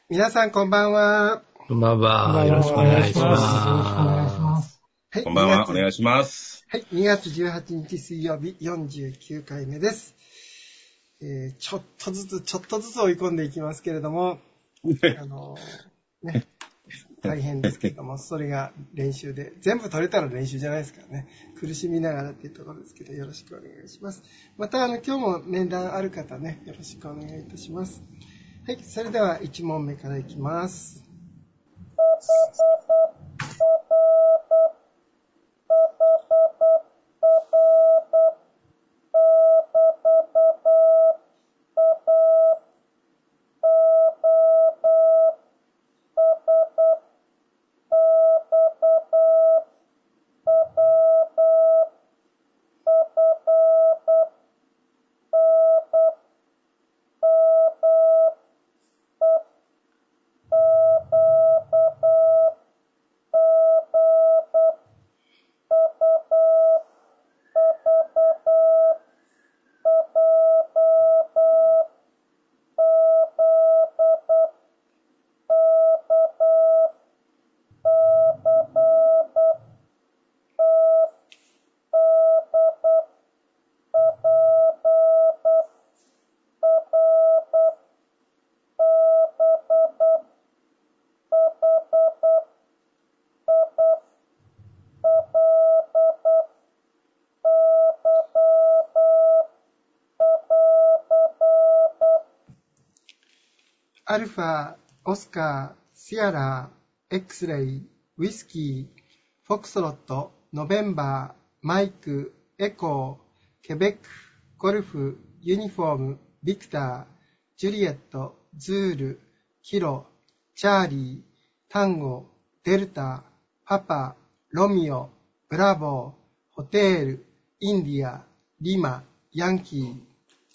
皆さんこんばんは。 こんばんは。よろしくお願いします。 はい、 こんばんは。お願いします。 はい、2月18日水曜日49回目です。ちょっとずつ追い込んでいきますけれども、大変ですけれども、それが練習で、全部取れたら練習じゃないですからね、苦しみながらっていうところですけど、よろしくお願いします。また、今日も面談ある方ね、よろしくお願いいたします。はい、それでは1問目からいきます。アルファ、オスカー、シアラー、X レイ、ウィスキー、フォクスロット、ノベンバー、マイク、エコー、ケベック、ゴルフ、ユニフォーム、ビクター、ジュリエット、ズール、キロ、チャーリー、タンゴ、デルタ、パパ、ロミオ、ブラボー、ホテール、インディア、リマ、ヤンキー。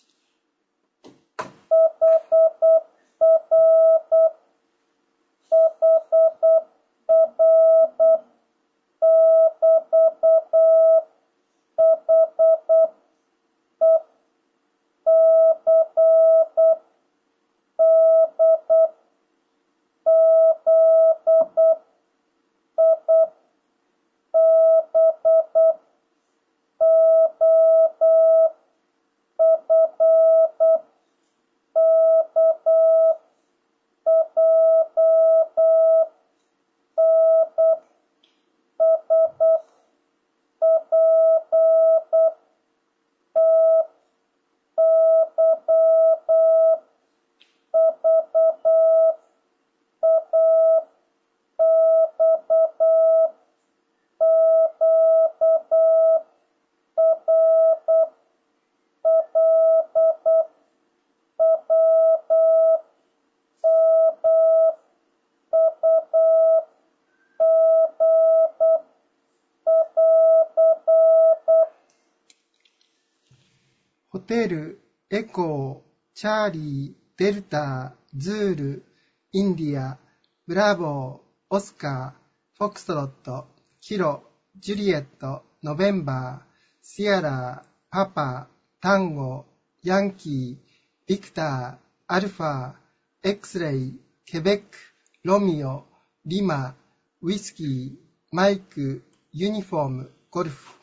ホテル、エコー、チャーリー、デルタ、ズール、インディア、ブラボー、オスカー、フォクストロット、キロ、ジュリエット、ノベンバー、シアラー、パパ、タンゴ、ヤンキー、ビクター、アルファ、X レイ、ケベック、ロミオ、リマ、ウィスキー、マイク、ユニフォーム、ゴルフ。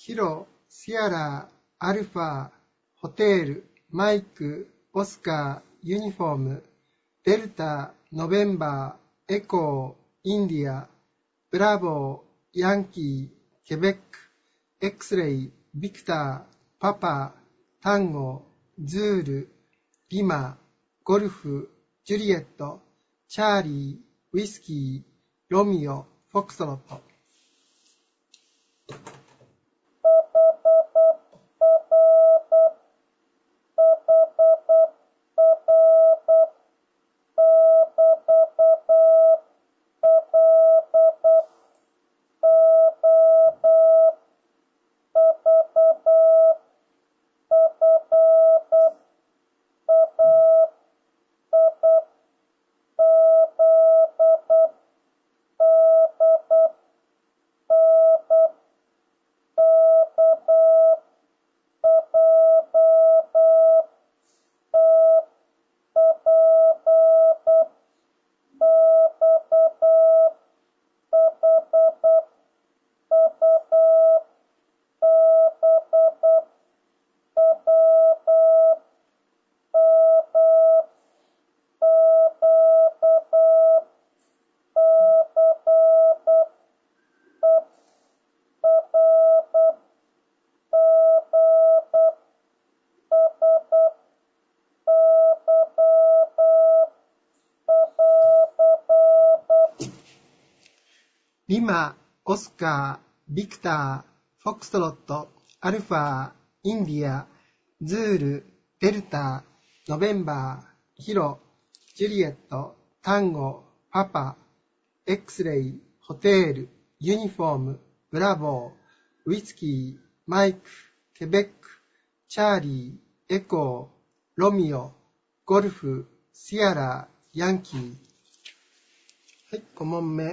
キロ、シアラ、アルファ、ホテル、マイク、オスカー、ユニフォーム、デルタ、ノベンバー、エコー、インディア、ブラボー、ヤンキー、ケベック、エクスレイ、ビクター、パパ、タンゴ、ズール、リマ、ゴルフ、ジュリエット、チャーリー、ウイスキー、ロミオ、フォックストロット。リマ、オスカー、ビクター、フォックストロット、アルファ、インディア、ズール、デルタ、ノベンバー、キロ、ジュリエット、タンゴ、パパ、エクスレイ、ホテール、ユニフォーム、ブラボー、ウイスキー、マイク、ケベック、チャーリー、エコー、ロミオ、ゴルフ、シアラ、ヤンキー。はい、5問目。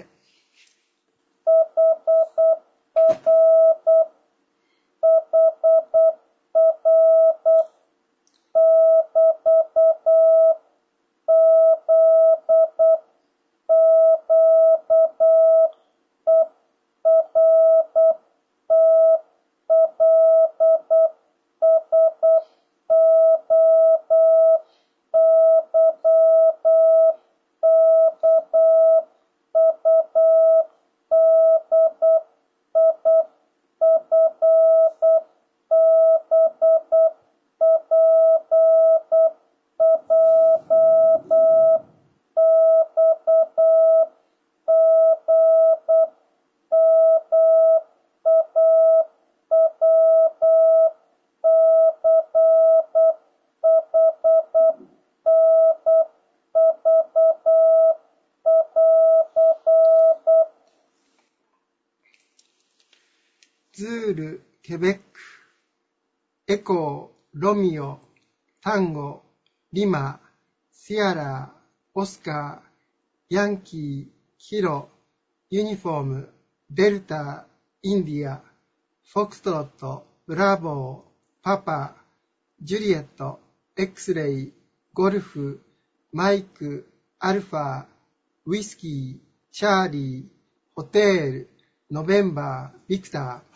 ズール、ケベック、エコー、ロミオ、タンゴ、リマ、シアラ、オスカー、ヤンキー、キロ、ユニフォーム、デルタ、インディア、フォックストロット、ブラボー、パパ、ジュリエット、エクスレイ、ゴルフ、マイク、アルファ、ウイスキー、チャーリー、ホテール、ノベンバー、ビクター。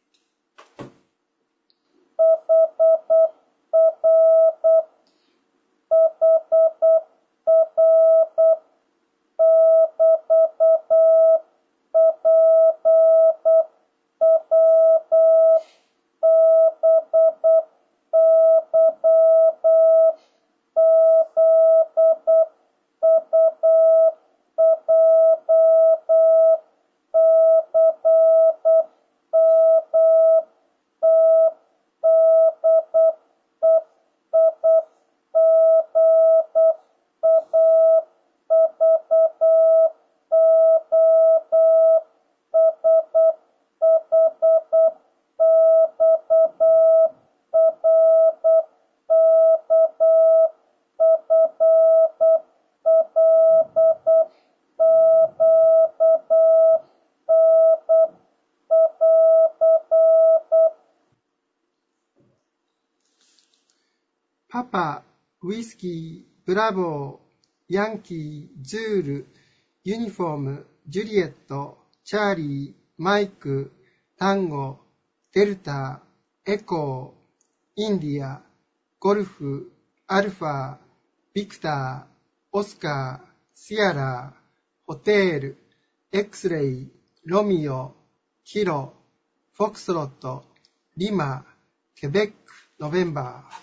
パパ、ウイスキー、ブラボー、ヤンキー、ズール、ユニフォーム、ジュリエット、チャーリー、マイク、タンゴ、 デルタ、エコー、インディア、ゴルフ、アルファ、ビクター、オスカー、シアラ、ホテール、エクスレイ、ロミオ、キロ、フォクスロット、リマ、ケベック、ノベンバー。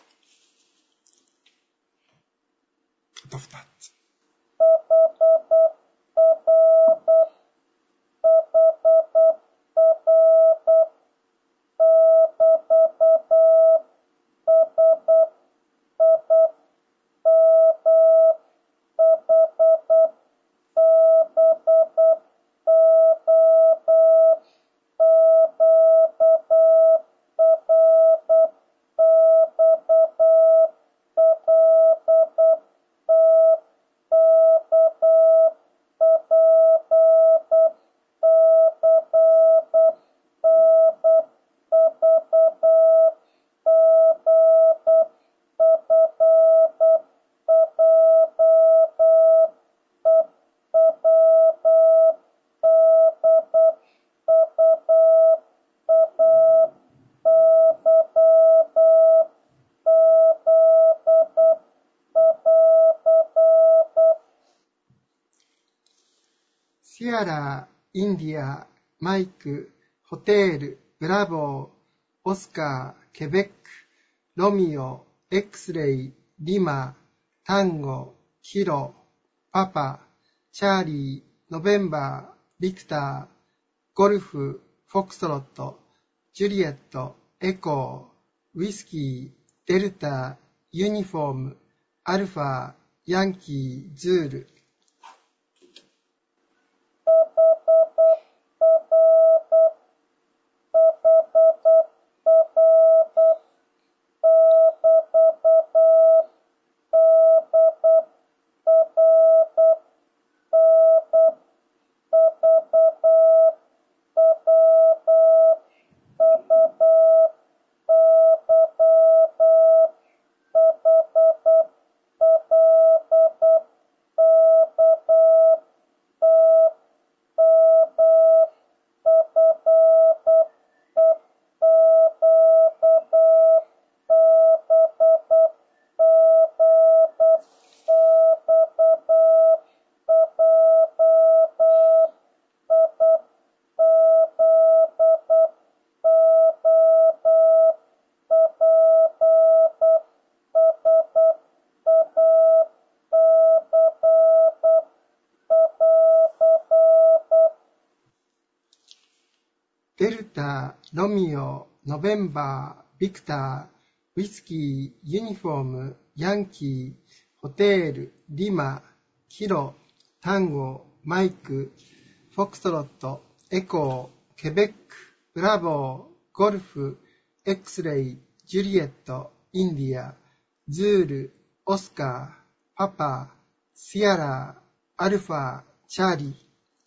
あと2つ。シアラ、インディア、マイク、ホテール、ブラボー、オスカー、ケベック、ロミオ、エクスレイ、リマ、タンゴ、キロ、パパ、チャーリー、ノベンバー、ビクター、ゴルフ、フォクストロット、ジュリエット、エコー、ウイスキー、デルタ、ユニフォーム、アルファ、ヤンキー、ズール。デルタ、ロミオ、ノベンバー、ビクター、ウイスキー、ユニフォーム、ヤンキー、ホテール、リマ、キロ、タンゴ、マイク、フォクストロット、エコー、ケベック、ブラボー、ゴルフ、エクスレイ、ジュリエット、インディア、ズール、オスカー、パパ、シアラ、アルファ、チャーリー。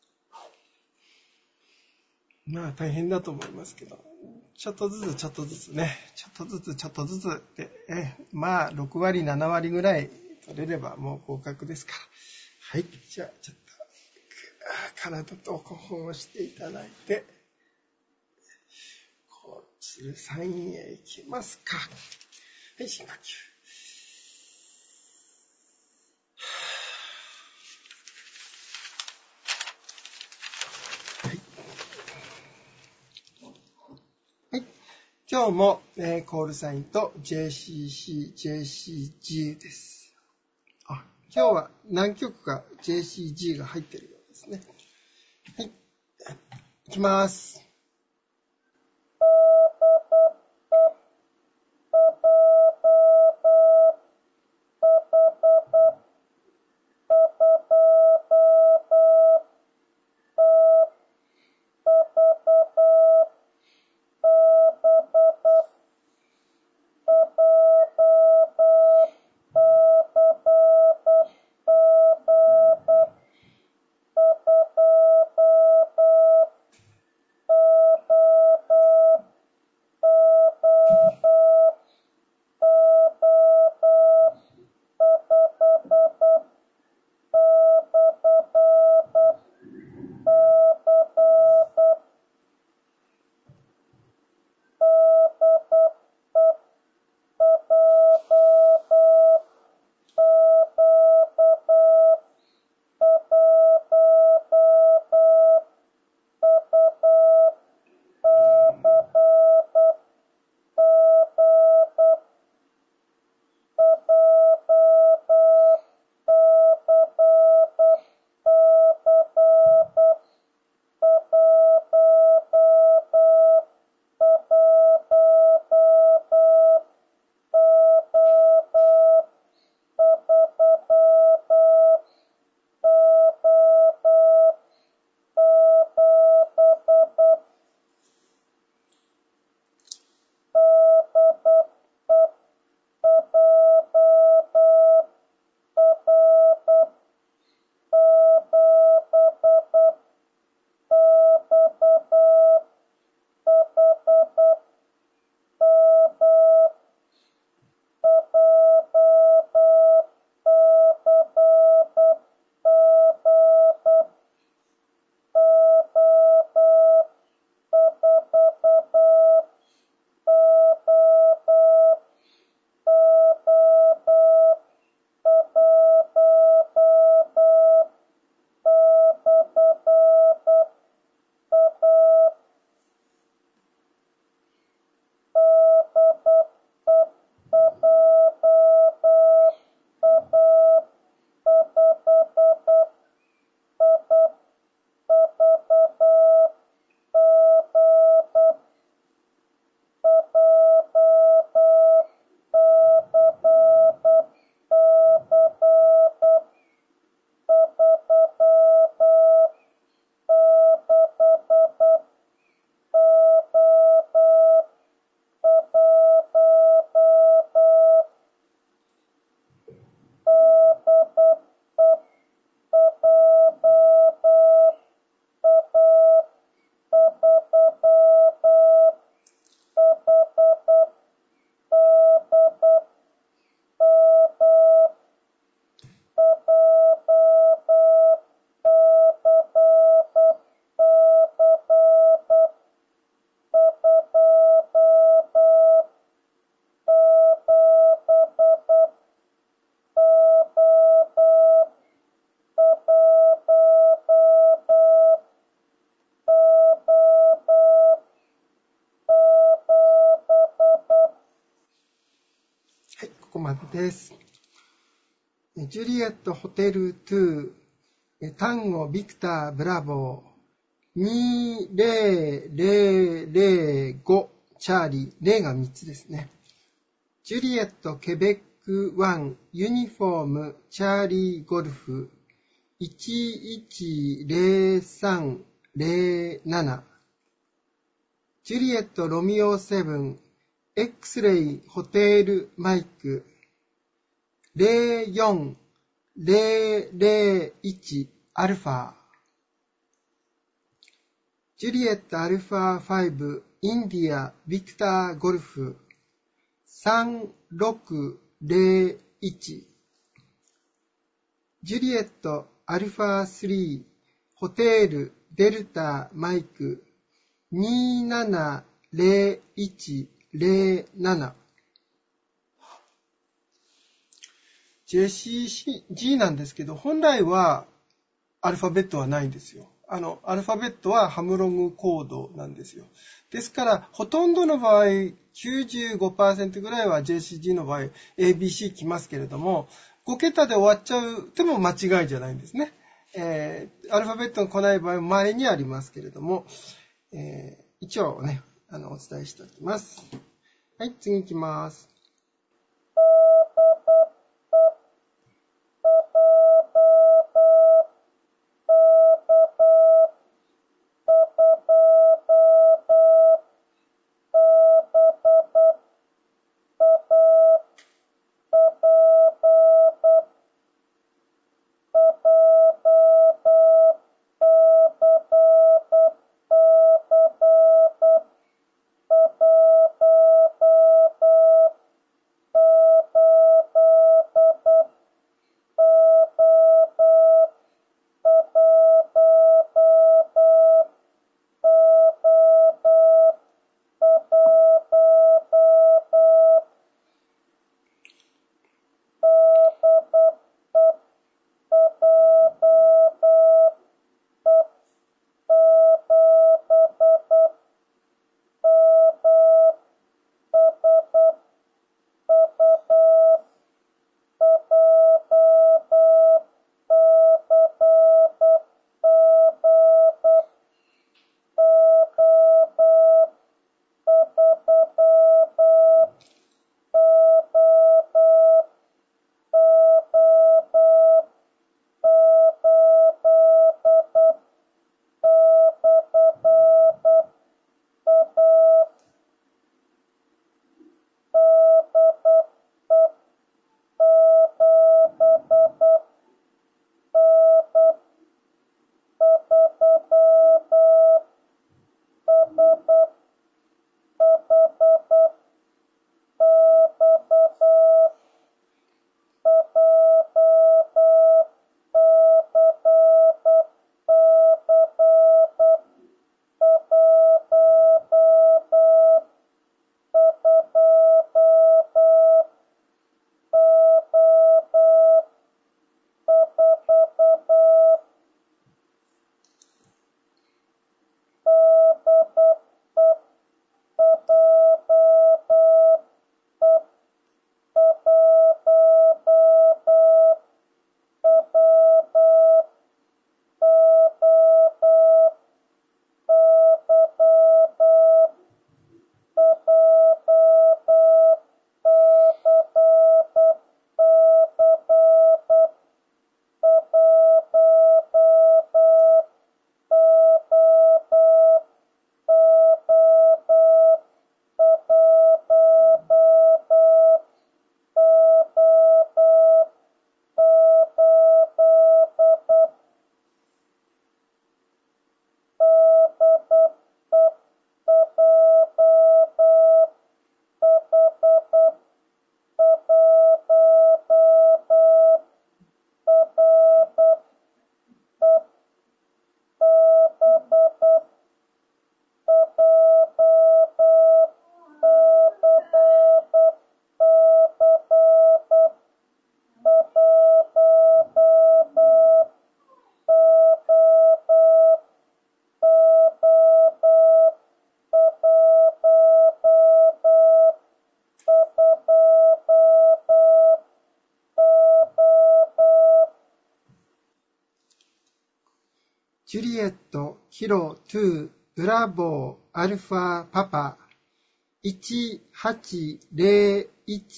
まあ大変だと思いますけど、ちょっとずつね、ちょっとずつで、まあ6割、7割ぐらい取れればもう合格ですから。はい、じゃあちょっと体と興奮をしていただいて、交通サインへ行きますか。はい、深呼吸。今日も、コールサインと JCC、JCG です。今日は何曲か JCG が入っているようですね。はい。いきます。 クです。ジュリエットホテル2、タンゴビクターブラボー、20005チャーリー、0が3つですね。ジュリエットケベック1、ユニフォームチャーリーゴルフ、110307、ジュリエットロミオ7、X-ray ホテルマイク、04001アルファ、ジュリエットアルファ5、インディアビクターゴルフ、3601、ジュリエットアルファ3、ホテルデルタマイク、270107、JCG なんですけど、本来はアルファベットはないんですよ。アルファベットはハムロングコードなんですよ。ですから、ほとんどの場合、95% ぐらいは JCG の場合、ABC 来ますけれども、5桁で終わっちゃうでも間違いじゃないんですね。アルファベットが来ない場合も稀にありますけれども、一応ね、お伝えしておきます。はい、次行きます。 ジュリエット、キロ2、ブラボー、アルファ、パパ、180101、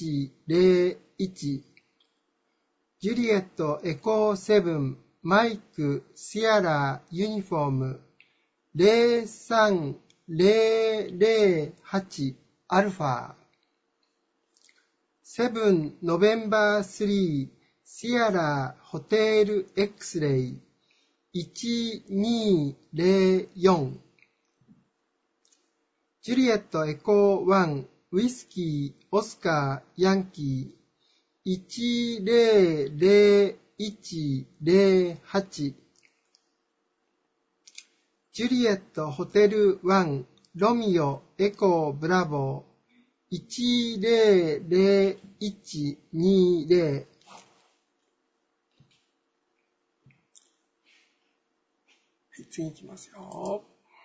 ジュリエット、エコー7、マイク、シアラ、ユニフォーム、03008、アルファ、7、ノベンバー3、シアラ、ホテル、X レイ、1204、ジュリエット、エコー1、ウイスキー、オスカー、ヤンキー、100108、ジュリエット、ホテル1、ロミオ、エコー、ブラボー、100120、次いきますよ。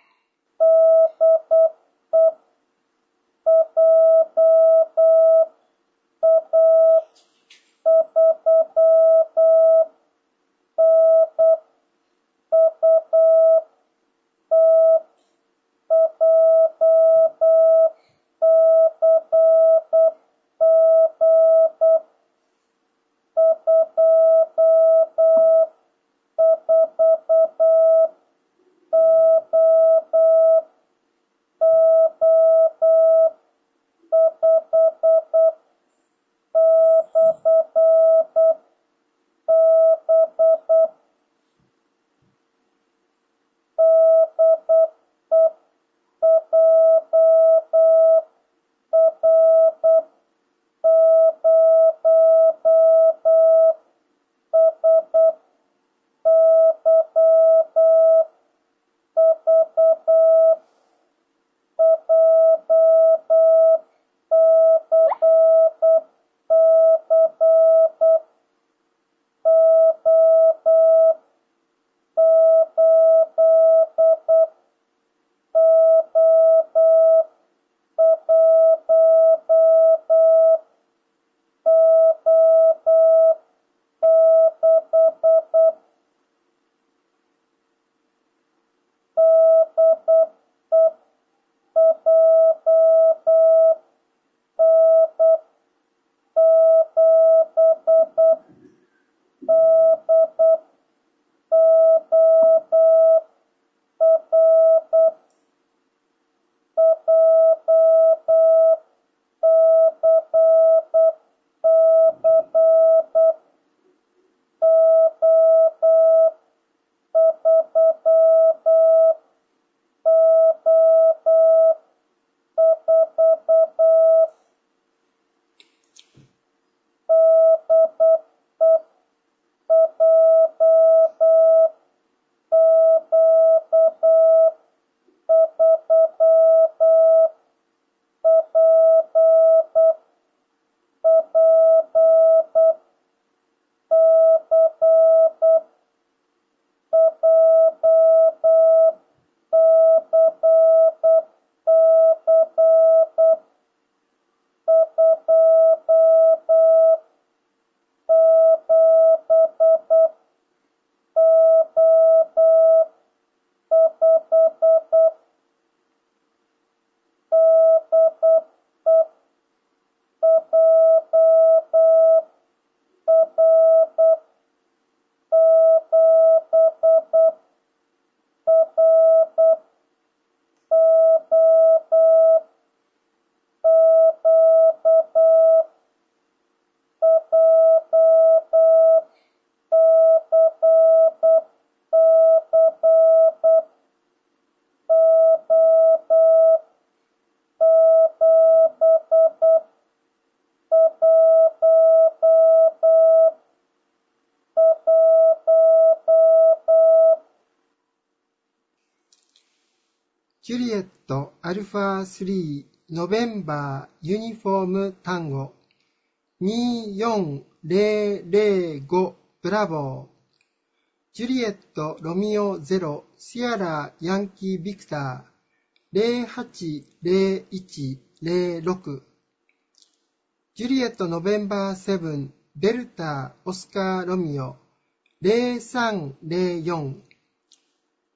ジュリエット、アルファ3、ノベンバー、ユニフォーム、タンゴ、24005、ブラボー、ジュリエット、ロミオ0、シアラ、ヤンキー、ビクター、080106、ジュリエット、ノベンバー7、デルタ、オスカー、ロミオ、0304、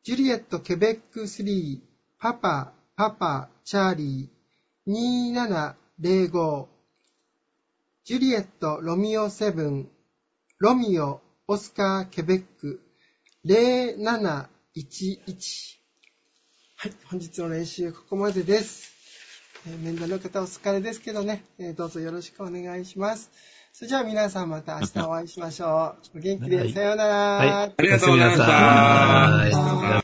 ジュリエットケベック3、パパ、パパ、チャーリー、2705、ジュリエット、ロミオ7、ロミオ、オスカー、ケベック、0711。はい、本日の練習ここまでです。面談の方お疲れですけどね、どうぞよろしくお願いします。それじゃあ皆さんまた明日お会いしましょう。お元気で、さようなら。 はい、ありがとうございました。